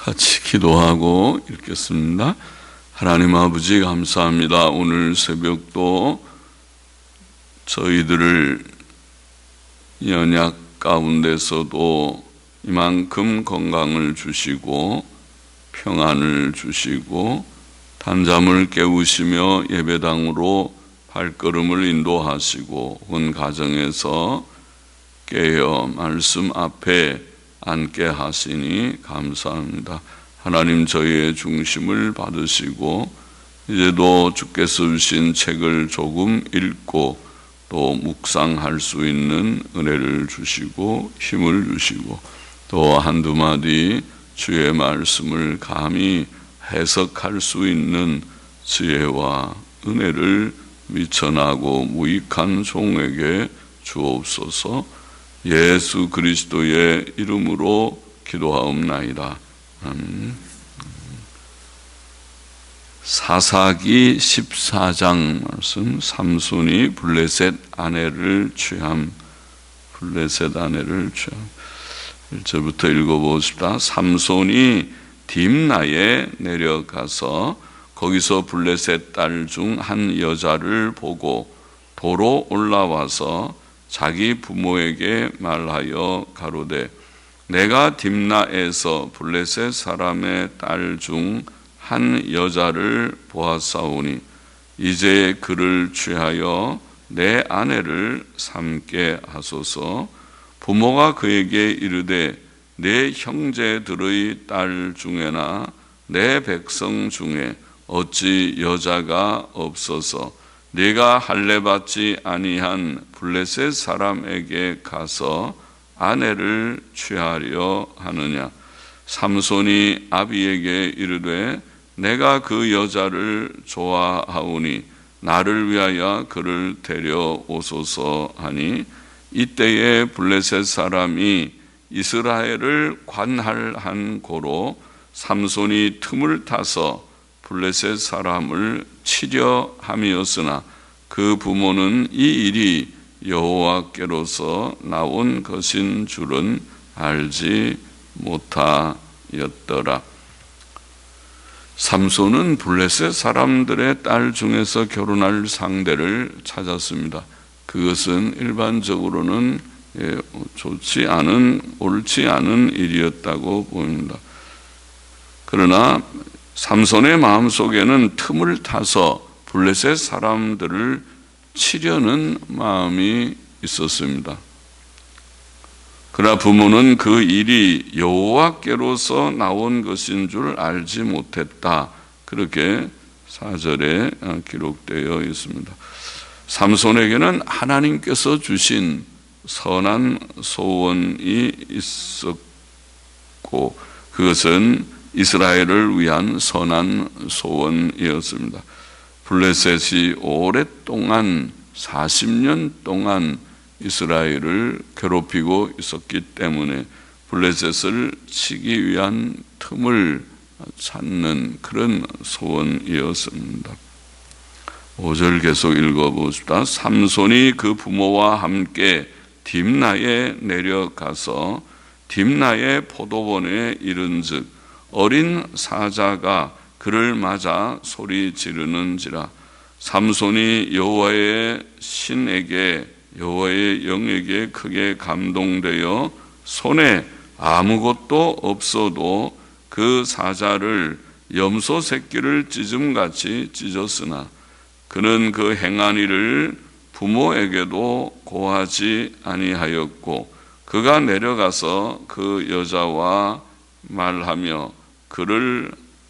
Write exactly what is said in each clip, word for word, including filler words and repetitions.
같이 기도하고 읽겠습니다. 하나님 아버지 감사합니다. 오늘 새벽도 저희들을 연약 가운데서도 이만큼 건강을 주시고 평안을 주시고 단잠을 깨우시며 예배당으로 발걸음을 인도하시고 온 가정에서 깨어 말씀 앞에 앉게 하시니 감사합니다. 하나님 저희의 중심을 받으시고 이제도 주께서 주신 책을 조금 읽고 또 묵상할 수 있는 은혜를 주시고 힘을 주시고 또 한두 마디 주의 말씀을 감히 해석할 수 있는 지혜와 은혜를 미천하고 무익한 종에게 주옵소서. 예수 그리스도의 이름으로 기도하옵나이다. 아멘. 사사기 십사 장 말씀, 삼손이 블레셋 아내를 취함. 블레셋 아내를 취함. 일 절부터 읽어보십시다. 삼손이 딥나에 내려가서 거기서 블레셋 딸 중 한 여자를 보고 도로 올라와서 자기 부모에게 말하여 가로되 내가 딥나에서 블레셋 사람의 딸 중 한 여자를 보았사오니 이제 그를 취하여 내 아내를 삼게 하소서. 부모가 그에게 이르되 내 형제들의 딸 중에나 내 백성 중에 어찌 여자가 없어서 네가 할례받지 아니한 블레셋 사람에게 가서 아내를 취하려 하느냐. 삼손이 아비에게 이르되 내가 그 여자를 좋아하오니 나를 위하여 그를 데려오소서 하니 이때에 블레셋 사람이 이스라엘을 관할한 고로 삼손이 틈을 타서 블레셋 사람을 치려 함이었으나 그 부모는 이 일이 여호와께로서 나온 것인 줄은 알지 못하였더라. 삼손은 블레셋 사람들의 딸 중에서 결혼할 상대를 찾았습니다. 그것은 일반적으로는 좋지 않은, 옳지 않은 일이었다고 보입니다. 그러나 삼손의 마음속에는 틈을 타서 블레셋 사람들을 치려는 마음이 있었습니다. 그러나 부모는 그 일이 여호와께로서 나온 것인 줄 알지 못했다. 그렇게 사 절에 기록되어 있습니다. 삼손에게는 하나님께서 주신 선한 소원이 있었고 그것은 이스라엘을 위한 선한 소원이었습니다. 블레셋이 오랫동안 사십 년 동안 이스라엘을 괴롭히고 있었기 때문에 블레셋을 치기 위한 틈을 찾는 그런 소원이었습니다. 오 절 계속 읽어봅시다. 삼손이 그 부모와 함께 딥나에 내려가서 딥나의 포도원에 이른즉 어린 사자가 그를 맞아 소리 지르는지라. 삼손이 여호와의 신에게 여호와의 영에게 크게 감동되어 손에 아무것도 없어도 그 사자를 염소 새끼를 찢음같이 찢었으나 그는 그 행한 일을 부모에게도 고하지 아니하였고 그가 내려가서 그 여자와 말하며 그를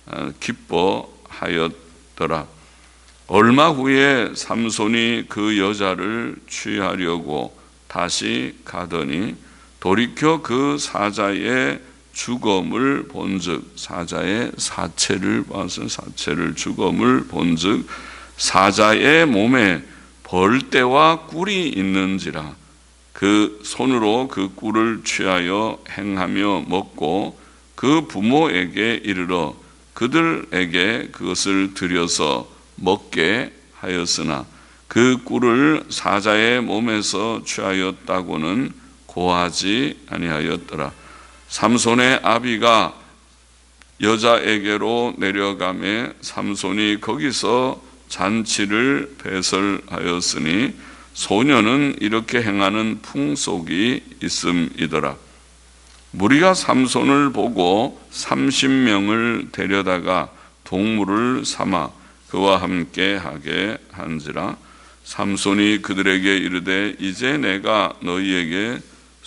기뻐하였더라. 얼마 후에 삼손이 그 여자를 취하려고 다시 가더니 돌이켜 그 사자의 죽음을 본즉 사자의 사체를 봐서 사체를 죽음을 본즉 사자의 몸에 벌떼와 꿀이 있는지라. 그 손으로 그 꿀을 취하여 행하며 먹고 그 부모에게 이르러 그들에게 그것을 드려서 먹게 하였으나 그 꿀을 사자의 몸에서 취하였다고는 고하지 아니하였더라. 삼손의 아비가 여자에게로 내려가매 삼손이 거기서 잔치를 배설하였으니 소녀는 이렇게 행하는 풍속이 있음이더라. 무리가 삼손을 보고 삼십 명을 데려다가 동물을 삼아 그와 함께 하게 한지라. 삼손이 그들에게 이르되 이제 내가 너희에게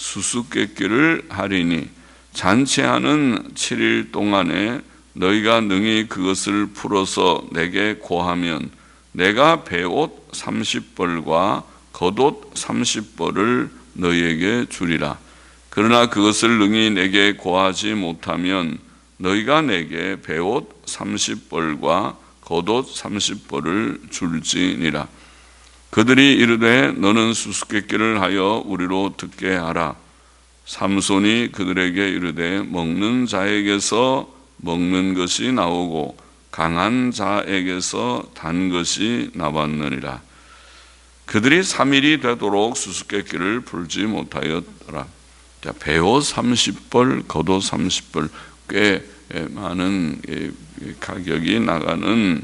수수께끼를 하리니 잔치하는 칠 일 동안에 너희가 능히 그것을 풀어서 내게 고하면 내가 베옷 삼십 벌과 겉옷 삼십 벌을 너희에게 주리라. 그러나 그것을 능히 내게 고하지 못하면 너희가 내게 베옷 삼십 벌과 겉옷 삼십 벌을 줄지니라. 그들이 이르되 너는 수수께끼를 하여 우리로 듣게 하라. 삼손이 그들에게 이르되 먹는 자에게서 먹는 것이 나오고 강한 자에게서 단 것이 나왔느니라. 그들이 삼 일이 되도록 수수께끼를 풀지 못하였더라. 자, 베옷 삼십 벌, 겉옷 삼십 벌, 꽤 많은 가격이 나가는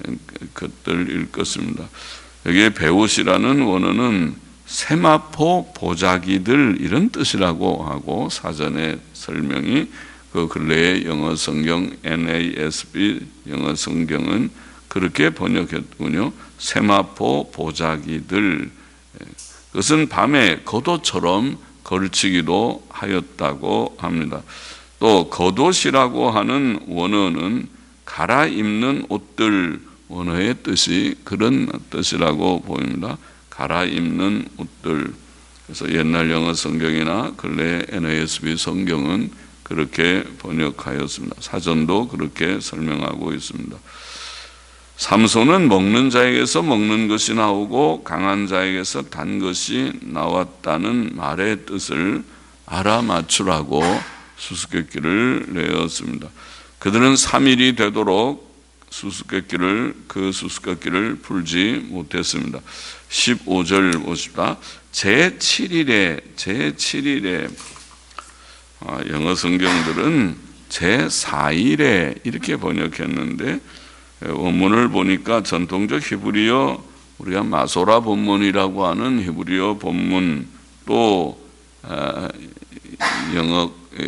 것들일 것입니다. 여기에 베옷이라는 원어는 세마포 보자기들 이런 뜻이라고 하고 사전에 설명이 그 근래의 영어 성경 엔 에이 에스 비 영어 성경은 그렇게 번역했군요. 세마포 보자기들, 그것은 밤에 겉옷처럼 걸치기도 하였다고 합니다. 또 겉옷이라고 하는 원어는 갈아입는 옷들, 원어의 뜻이 그런 뜻이라고 보입니다. 갈아입는 옷들. 그래서 옛날 영어 성경이나 근래 엔 에이 에스 비 성경은 그렇게 번역하였습니다. 사전도 그렇게 설명하고 있습니다. 삼손은 먹는 자에게서 먹는 것이 나오고 강한 자에게서 단 것이 나왔다는 말의 뜻을 알아맞추라고 수수께끼를 내었습니다. 그들은 삼 일이 되도록 수수께끼를 그 수수께끼를 풀지 못했습니다. 십오 절 보십시다. 제칠 일에 제칠 일에 영어 성경들은 제사 일에 이렇게 번역했는데 원문을 보니까 전통적 히브리어 우리가 마소라 본문이라고 하는 히브리어 본문, 또 영어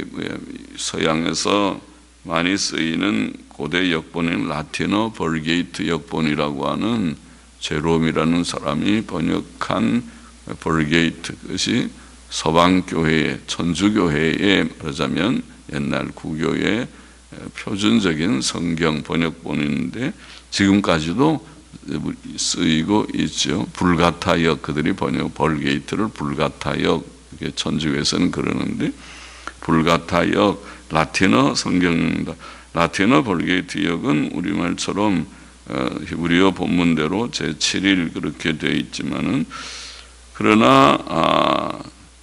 서양에서 많이 쓰이는 고대 역본인 라틴어 벌게이트 역본이라고 하는 제롬이라는 사람이 번역한 벌게이트, 그것이 서방교회의 천주교회에 말하자면 옛날 구교의 표준적인 성경 번역본인데 지금까지도 쓰이고 있죠. 불가타역, 그들이 번역 벌게이트를 불가타역, 천주교에서는 그러는데 불가타역 라틴어 성경입니다. 라틴어 벌게이트역은 우리말처럼 히브리어 본문대로 제칠 일 그렇게 되어 있지만은 그러나 아,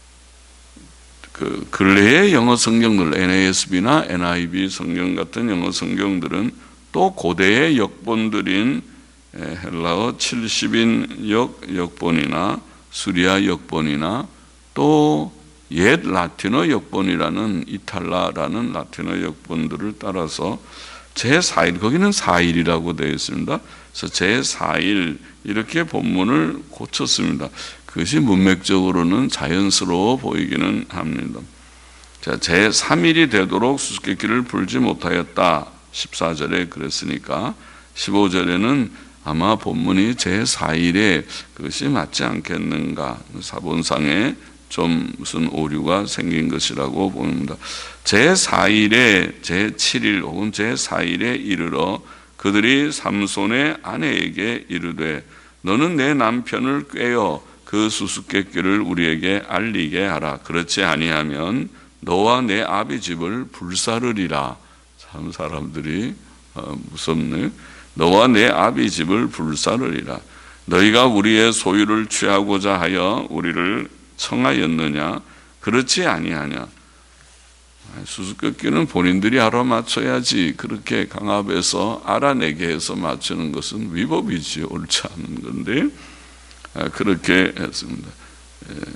그 근래의 영어 성경들 엔 에이 에스 비나 엔 아이 비 성경 같은 영어 성경들은 또 고대의 역본들인 헬라어 칠십 인 역 역본이나 수리아 역본이나 또 옛 라틴어 역본이라는 이탈라라는 라틴어 역본들을 따라서 제사 일, 거기는 사 일이라고 되어 있습니다. 그래서 제사 일 이렇게 본문을 고쳤습니다. 그것이 문맥적으로는 자연스러워 보이기는 합니다. 자, 제삼 일이 되도록 수수께끼를 풀지 못하였다. 십사 절에 그랬으니까 십오 절에는 아마 본문이 제사 일에 그것이 맞지 않겠는가, 사본상에 좀 무슨 오류가 생긴 것이라고 봅니다. 제사 일에 제칠 일 혹은 제사 일에 이르러 그들이 삼손의 아내에게 이르되 너는 내 남편을 꾀어 그 수수께끼를 우리에게 알리게 하라. 그렇지 아니하면 너와 내 아비 집을 불사르리라. 참 사람들이 어, 무섭네. 너와 내 아비 집을 불사르리라. 너희가 우리의 소유를 취하고자 하여 우리를 청하였느냐? 그렇지 아니하냐? 수수께끼는 본인들이 알아맞혀야지 그렇게 강압해서 알아내게 해서 맞추는 것은 위법이지 옳지 않은 건데 그렇게 했습니다.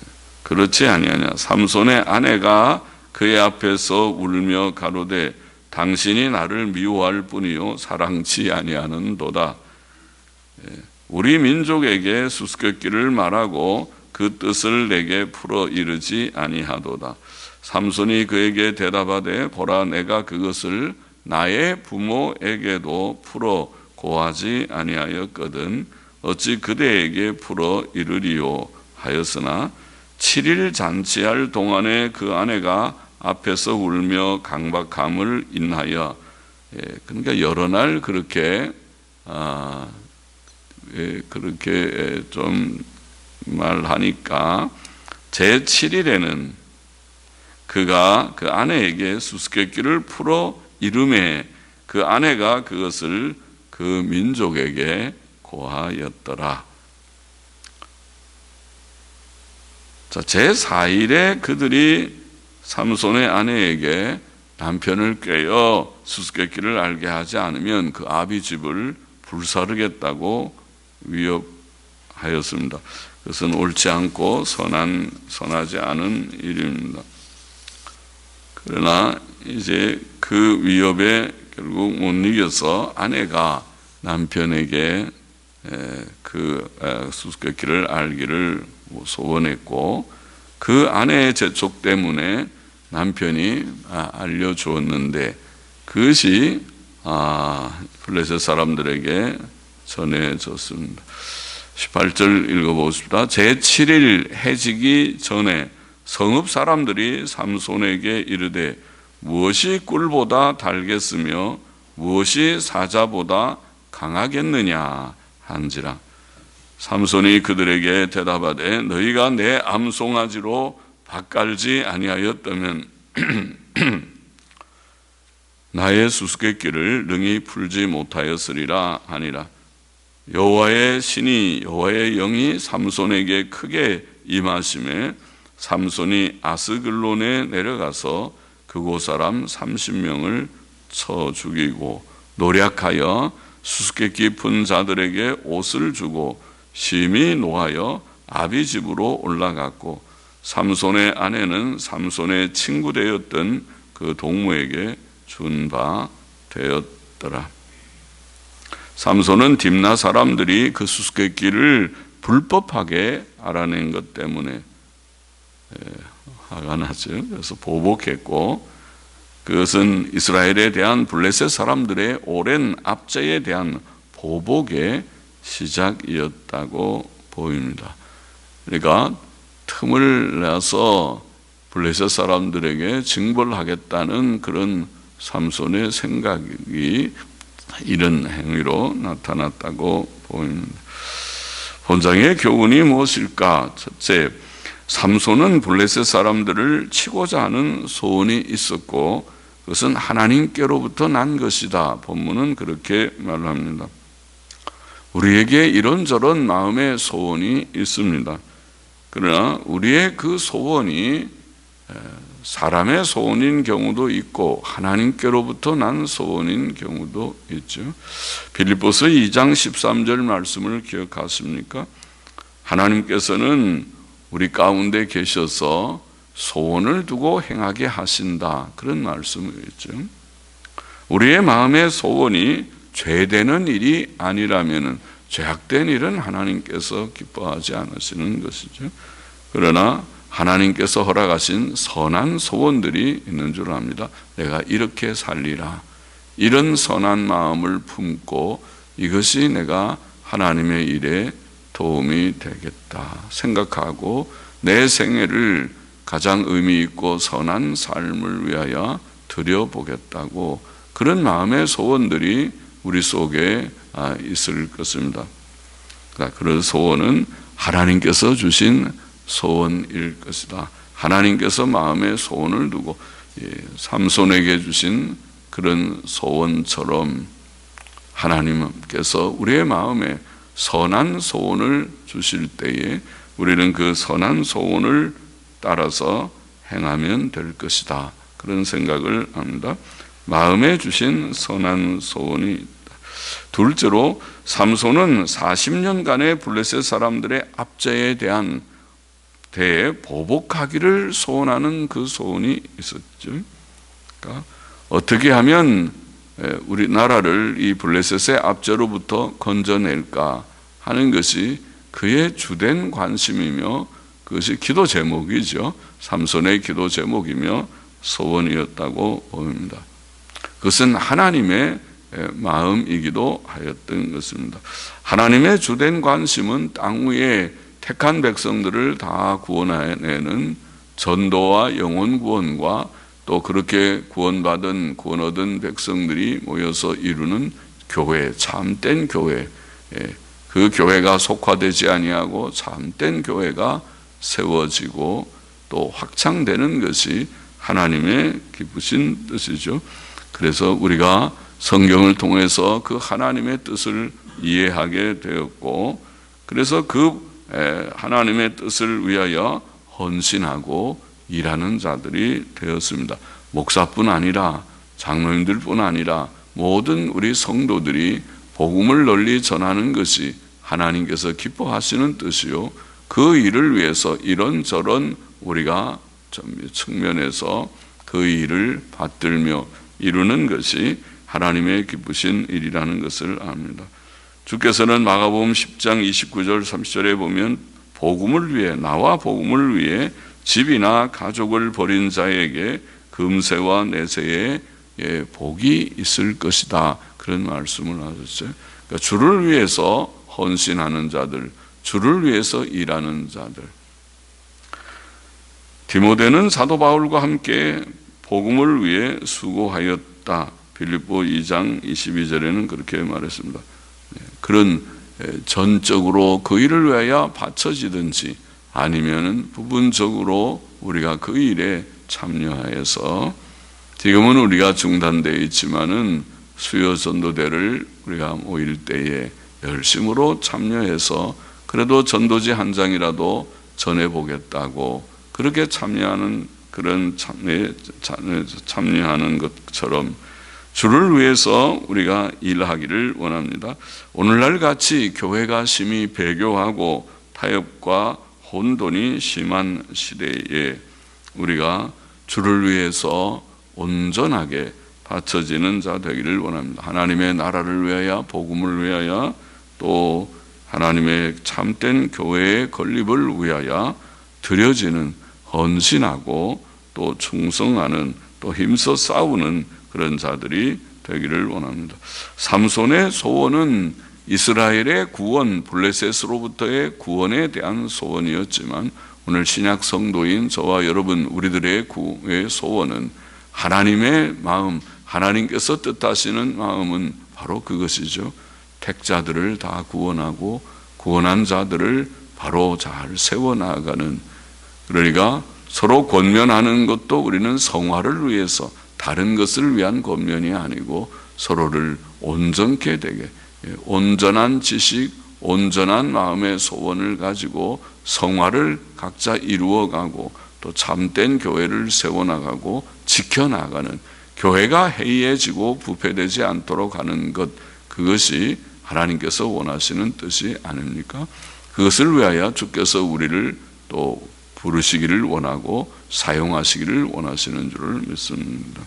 그렇지 아니하냐? 삼손의 아내가 그의 앞에서 울며 가로되 당신이 나를 미워할 뿐이요 사랑치 아니하는도다. 우리 민족에게 수수께끼를 말하고 그 뜻을 내게 풀어 이르지 아니하도다. 삼손이 그에게 대답하되 보라 내가 그것을 나의 부모에게도 풀어 고하지 아니하였거든 어찌 그대에게 풀어 이르리요 하였으나 칠 일 잔치할 동안에 그 아내가 앞에서 울며 강박함을 인하여, 예, 그러니까 여러 날 그렇게 아, 예, 그렇게 좀 말하니까 제칠 일에는 그가 그 아내에게 수수께끼를 풀어 이름에 그 아내가 그것을 그 민족에게 고하였더라. 자, 제사 일에 그들이 삼손의 아내에게 남편을 꿰어 수수께끼를 알게 하지 않으면 그 아비 집을 불사르겠다고 위협하였습니다. 그것은 옳지 않고 선한, 선하지 않은 일입니다. 그러나 이제 그 위협에 결국 못 이겨서 아내가 남편에게 그 수수께끼를 알기를 소원했고 그 아내의 재촉 때문에 남편이 알려주었는데 그것이 블레셋 사람들에게 전해졌습니다. 십팔 절 읽어보겠습니다. 제칠 일 해지기 전에 성읍 사람들이 삼손에게 이르되 무엇이 꿀보다 달겠으며 무엇이 사자보다 강하겠느냐 한지라. 삼손이 그들에게 대답하되 너희가 내 암송아지로 밭갈지 아니하였다면 나의 수수께끼를 능히 풀지 못하였으리라 하니라. 여호와의 신이 여호와의 영이 삼손에게 크게 임하심에 삼손이 아스글론에 내려가서 그곳 사람 삼십 명을 쳐 죽이고 노략하여 수수께끼 푼 자들에게 옷을 주고 심히 노하여 아비 집으로 올라갔고 삼손의 아내는 삼손의 친구 되었던 그 동무에게 준 바 되었더라. 삼손은 딥나 사람들이 그 수수께끼를 불법하게 알아낸 것 때문에 화가 나죠. 그래서 보복했고 그것은 이스라엘에 대한 블레셋 사람들의 오랜 압제에 대한 보복의 시작이었다고 보입니다. 그러니까 틈을 내서 블레셋 사람들에게 징벌을 하겠다는 그런 삼손의 생각이 이런 행위로 나타났다고 보입니다. 본장의 교훈이 무엇일까? 첫째, 삼손은 블레셋 사람들을 치고자 하는 소원이 있었고 그것은 하나님께로부터 난 것이다. 본문은 그렇게 말합니다. 우리에게 이런저런 마음의 소원이 있습니다. 그러나 우리의 그 소원이 사람의 소원인 경우도 있고 하나님께로부터 난 소원인 경우도 있죠. 빌립보서 이 장 십삼 절 말씀을 기억하십니까? 하나님께서는 우리 가운데 계셔서 소원을 두고 행하게 하신다. 그런 말씀을 했죠. 우리의 마음의 소원이 죄되는 일이 아니라면 죄악된 일은 하나님께서 기뻐하지 않으시는 것이죠. 그러나 하나님께서 허락하신 선한 소원들이 있는 줄 압니다. 내가 이렇게 살리라. 이런 선한 마음을 품고 이것이 내가 하나님의 일에 도움이 되겠다 생각하고 내 생애를 가장 의미 있고 선한 삶을 위하여 드려보겠다고 그런 마음의 소원들이 우리 속에 있을 것입니다. 그런 소원은 하나님께서 주신 소원일 것이다. 하나님께서 마음에 소원을 두고 삼손에게 주신 그런 소원처럼 하나님께서 우리의 마음에 선한 소원을 주실 때에 우리는 그 선한 소원을 따라서 행하면 될 것이다. 그런 생각을 합니다. 마음에 주신 선한 소원이 있다. 둘째로 삼손은 사십 년간의 블레셋 사람들의 압제에 대한 대해 보복하기를 소원하는 그 소원이 있었죠. 그러니까 어떻게 하면 우리나라를 이 블레셋의 압제로부터 건져낼까 하는 것이 그의 주된 관심이며 그것이 기도 제목이죠. 삼손의 기도 제목이며 소원이었다고 봅니다. 그것은 하나님의 마음이기도 하였던 것입니다. 하나님의 주된 관심은 땅 위에 택한 백성들을 다 구원해내는 전도와 영혼 구원과 또 그렇게 구원받은 구원 얻은 백성들이 모여서 이루는 교회, 참된 교회, 그 교회가 속화되지 아니하고 참된 교회가 세워지고 또 확장되는 것이 하나님의 기쁘신 뜻이죠. 그래서 우리가 성경을 통해서 그 하나님의 뜻을 이해하게 되었고, 그래서 그 하나님의 뜻을 위하여 헌신하고 일하는 자들이 되었습니다. 목사뿐 아니라 장로님들뿐 아니라 모든 우리 성도들이 복음을 널리 전하는 것이 하나님께서 기뻐하시는 뜻이요, 그 일을 위해서 이런저런 우리가 측면에서 그 일을 받들며 이루는 것이 하나님의 기쁘신 일이라는 것을 압니다. 주께서는 마가복음 십 장 이십구 절 삼십 절에 보면 복음을 위해, 나와 복음을 위해 집이나 가족을 버린 자에게 금세와 내세에 복이 있을 것이다, 그런 말씀을 하셨어요. 그러니까 주를 위해서 헌신하는 자들, 주를 위해서 일하는 자들. 디모데는 사도 바울과 함께 복음을 위해 수고하였다. 빌립보 이 장 이십이 절에는 그렇게 말했습니다. 그런 전적으로 그 일을 위하여 바쳐지든지 아니면은 부분적으로 우리가 그 일에 참여하여서, 지금은 우리가 중단되어 있지만은 수요 전도대를 우리가 모일 때에 열심으로 참여해서 그래도 전도지 한 장이라도 전해보겠다고 그렇게 참여하는, 그런 참여, 참여하는 것처럼 주를 위해서 우리가 일하기를 원합니다. 오늘날 같이 교회가 심히 배교하고 타협과 혼돈이 심한 시대에 우리가 주를 위해서 온전하게 바쳐지는 자 되기를 원합니다. 하나님의 나라를 위하여, 복음을 위하여, 또 하나님의 참된 교회의 건립을 위하여 드려지는, 헌신하고 또 충성하는, 또 힘써 싸우는 그런 자들이 되기를 원합니다. 삼손의 소원은 이스라엘의 구원, 블레셋으로부터의 구원에 대한 소원이었지만 오늘 신약 성도인 저와 여러분 우리들의 구의 소원은 하나님의 마음, 하나님께서 뜻하시는 마음은 바로 그것이죠. 택자들을 다 구원하고 구원한 자들을 바로 잘 세워나가는, 그러니까 서로 권면하는 것도 우리는 성화를 위해서, 다른 것을 위한 권면이 아니고 서로를 온전케 되게, 온전한 지식, 온전한 마음의 소원을 가지고 성화를 각자 이루어가고 또 참된 교회를 세워나가고 지켜나가는, 교회가 해이해지고 부패되지 않도록 하는 것, 그것이 하나님께서 원하시는 뜻이 아닙니까? 그것을 위하여 주께서 우리를 또 부르시기를 원하고 사용하시기를 원하시는 줄을 믿습니다.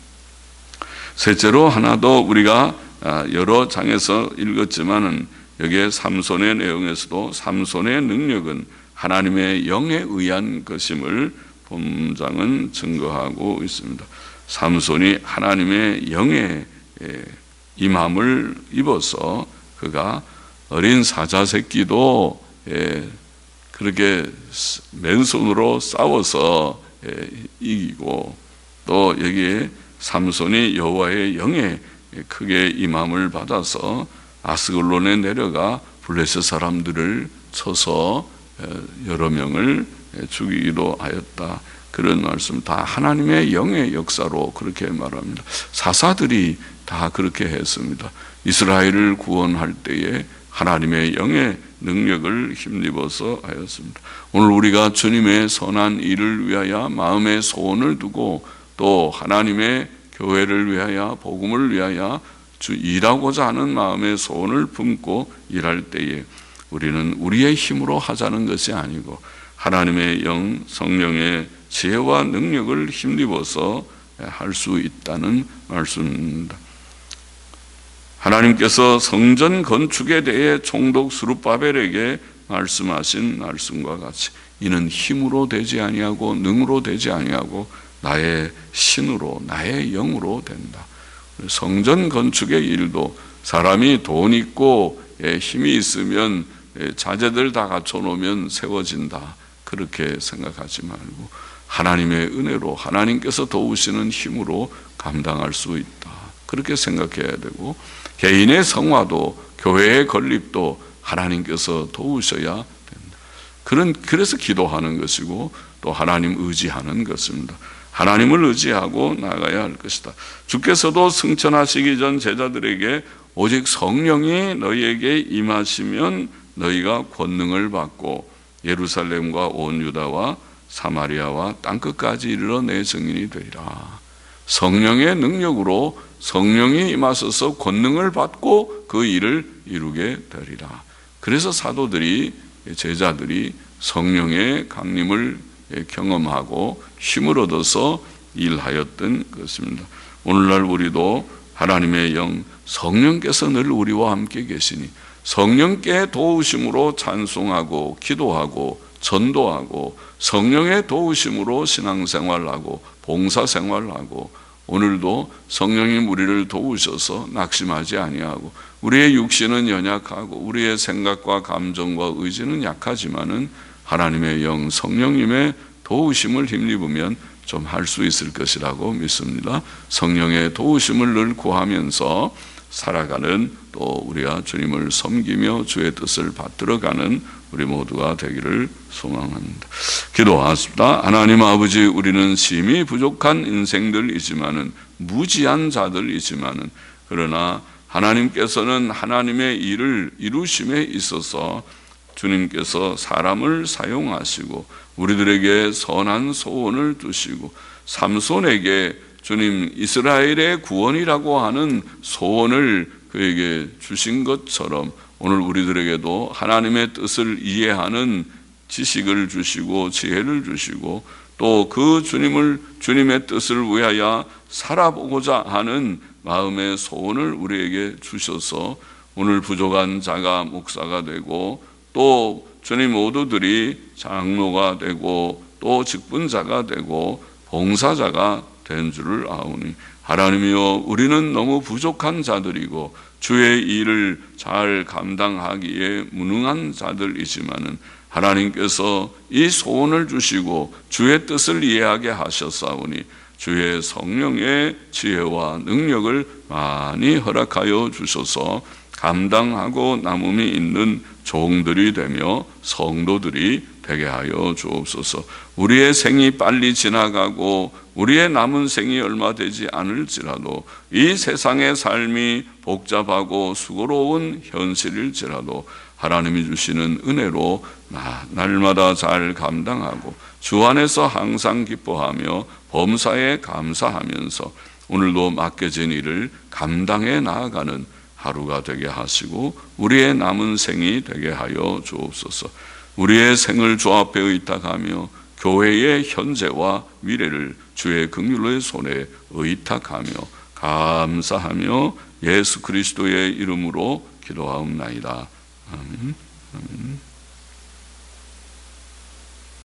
셋째로 하나 더, 우리가 여러 장에서 읽었지만은 여기에 삼손의 내용에서도 삼손의 능력은 하나님의 영에 의한 것임을 본장은 증거하고 있습니다. 삼손이 하나님의 영에 임함을 입어서 그가 어린 사자 새끼도 그렇게 맨손으로 싸워서 이기고, 또 여기에 삼손이 여호와의 영에 크게 임함을 받아서 아스글론에 내려가 블레셋 사람들을 쳐서 여러 명을 죽이기도 하였다. 그런 말씀 다 하나님의 영의 역사로 그렇게 말합니다. 사사들이 다 그렇게 했습니다. 이스라엘을 구원할 때에 하나님의 영의 능력을 힘입어서 하였습니다. 오늘 우리가 주님의 선한 일을 위하여 마음의 소원을 두고 또 하나님의 교회를 위하여, 복음을 위하여 주 일하고자 하는 마음의 소원을 품고 일할 때에 우리는 우리의 힘으로 하자는 것이 아니고 하나님의 영, 성령의 지혜와 능력을 힘입어서 할 수 있다는 말씀입니다. 하나님께서 성전 건축에 대해 총독 스룹바벨에게 말씀하신 말씀과 같이 이는 힘으로 되지 아니하고 능으로 되지 아니하고 나의 신으로 나의 영으로 된다. 성전 건축의 일도 사람이 돈 있고 힘이 있으면 자재들 다 갖춰놓으면 세워진다, 그렇게 생각하지 말고 하나님의 은혜로 하나님께서 도우시는 힘으로 감당할 수 있다, 그렇게 생각해야 되고, 개인의 성화도 교회의 건립도 하나님께서 도우셔야 된다. 그런, 그래서 기도하는 것이고 또 하나님 의지하는 것입니다. 하나님을 의지하고 나가야 할 것이다. 주께서도 승천하시기 전 제자들에게 오직 성령이 너희에게 임하시면 너희가 권능을 받고 예루살렘과 온 유다와 사마리아와 땅끝까지 이르러 내 증인이 되리라. 성령의 능력으로 성령이 임하셔서 권능을 받고 그 일을 이루게 되리라. 그래서 사도들이, 제자들이 성령의 강림을 경험하고 힘을 얻어서 일하였던 것입니다. 오늘날 우리도 하나님의 영 성령께서 늘 우리와 함께 계시니 성령께 도우심으로 찬송하고 기도하고 전도하고 성령의 도우심으로 신앙생활하고 봉사생활하고 오늘도 성령님 우리를 도우셔서 낙심하지 아니하고, 우리의 육신은 연약하고 우리의 생각과 감정과 의지는 약하지만은 하나님의 영 성령님의 도우심을 힘입으면 좀 할 수 있을 것이라고 믿습니다. 성령의 도우심을 늘 구하면서 살아가는, 또 우리가 주님을 섬기며 주의 뜻을 받들어가는 우리 모두가 되기를 소망합니다. 기도하십니다. 하나님 아버지, 우리는 심히 부족한 인생들이지만은 무지한 자들이지만은 그러나 하나님께서는 하나님의 일을 이루심에 있어서 주님께서 사람을 사용하시고 우리들에게 선한 소원을 주시고 삼손에게 주님 이스라엘의 구원이라고 하는 소원을 그에게 주신 것처럼 오늘 우리들에게도 하나님의 뜻을 이해하는 지식을 주시고 지혜를 주시고 또 그 주님을 주님의 뜻을 위하여 살아보고자 하는 마음의 소원을 우리에게 주셔서 오늘 부족한 자가 목사가 되고 또 주님 모두들이 장로가 되고 또 직분자가 되고 봉사자가 된 줄을 아오니, 하나님이여, 우리는 너무 부족한 자들이고 주의 일을 잘 감당하기에 무능한 자들이지만은 하나님께서 이 소원을 주시고 주의 뜻을 이해하게 하셨사오니 주의 성령의 지혜와 능력을 많이 허락하여 주셔서 감당하고 남음이 있는 종들이 되며 성도들이 되게 하여 주옵소서. 우리의 생이 빨리 지나가고 우리의 남은 생이 얼마 되지 않을지라도 이 세상의 삶이 복잡하고 수고로운 현실일지라도 하나님이 주시는 은혜로 날마다 잘 감당하고 주 안에서 항상 기뻐하며 범사에 감사하면서 오늘도 맡겨진 일을 감당해 나아가는 하루가 되게 하시고 우리의 남은 생이 되게 하여 주옵소서. 우리의 생을 주 앞에 의탁하며 교회의 현재와 미래를 주의 긍휼의 손에 의탁하며 감사하며 예수 그리스도의 이름으로 기도하옵나이다. 아멘. 아멘.